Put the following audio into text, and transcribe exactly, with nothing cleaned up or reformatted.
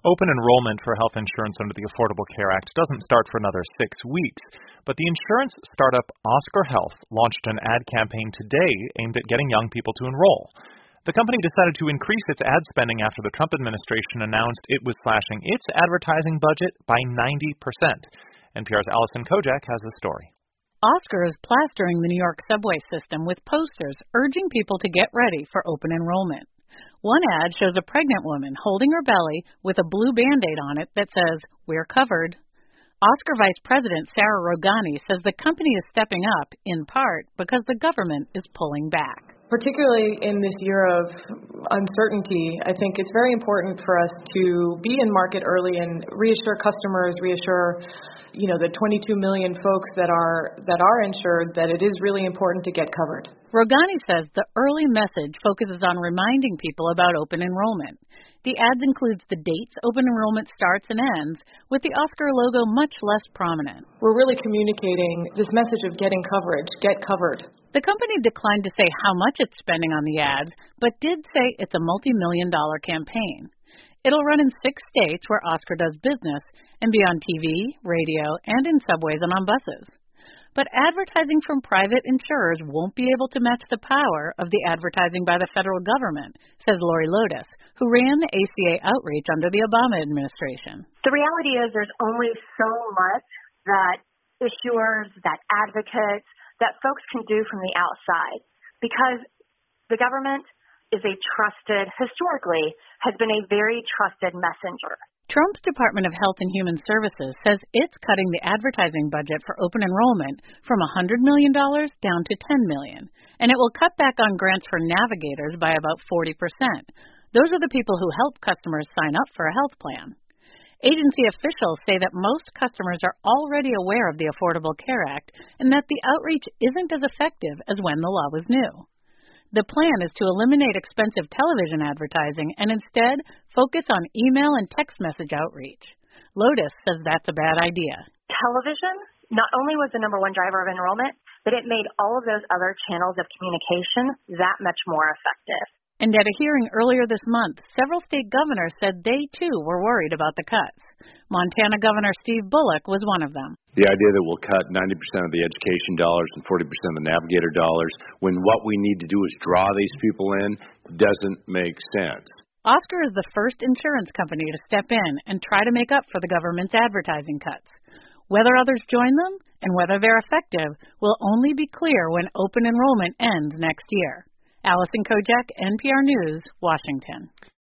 Open enrollment for health insurance under the Affordable Care Act doesn't start for another six weeks, but the insurance startup Oscar Health launched an ad campaign today aimed at getting young people to enroll. The company decided to increase its ad spending after the Trump administration announced it was slashing its advertising budget by ninety percent. N P R's Allison Kojak has the story. Oscar is plastering the New York subway system with posters urging people to get ready for open enrollment. One ad shows a pregnant woman holding her belly with a blue Band-Aid on it that says, "We're covered." Oscar Vice President Sarah Rogani says the company is stepping up, in part, because the government is pulling back. Particularly in this year of uncertainty, I think it's very important for us to be in market early and reassure customers, reassure, you know, the twenty-two million folks that are that are insured that it is really important to get covered. Rogani says the early message focuses on reminding people about open enrollment. The ads includes the dates open enrollment starts and ends, with the Oscar logo much less prominent. We're really communicating this message of getting coverage, get covered. The company declined to say how much it's spending on the ads, but did say it's a multi-million dollar campaign. It'll run in six states where Oscar does business and be on T V, radio, and in subways and on buses. But advertising from private insurers won't be able to match the power of the advertising by the federal government, says Lori Lotus, who ran the A C A outreach under the Obama administration. The reality is there's only so much that issuers, that advocates, that folks can do from the outside, because the government is a trusted, historically, has been a very trusted messenger. Trump's Department of Health and Human Services says it's cutting the advertising budget for open enrollment from one hundred million dollars down to ten million dollars, and it will cut back on grants for navigators by about forty percent. Those are the people who help customers sign up for a health plan. Agency officials say that most customers are already aware of the Affordable Care Act and that the outreach isn't as effective as when the law was new. The plan is to eliminate expensive television advertising and instead focus on email and text message outreach. Lotus says that's a bad idea. Television not only was the number one driver of enrollment, but it made all of those other channels of communication that much more effective. And at a hearing earlier this month, several state governors said they, too, were worried about the cuts. Montana Governor Steve Bullock was one of them. The idea that we'll cut ninety percent of the education dollars and forty percent of the navigator dollars when what we need to do is draw these people in doesn't make sense. Oscar is the first insurance company to step in and try to make up for the government's advertising cuts. Whether others join them and whether they're effective will only be clear when open enrollment ends next year. Allison Kojak, N P R News, Washington.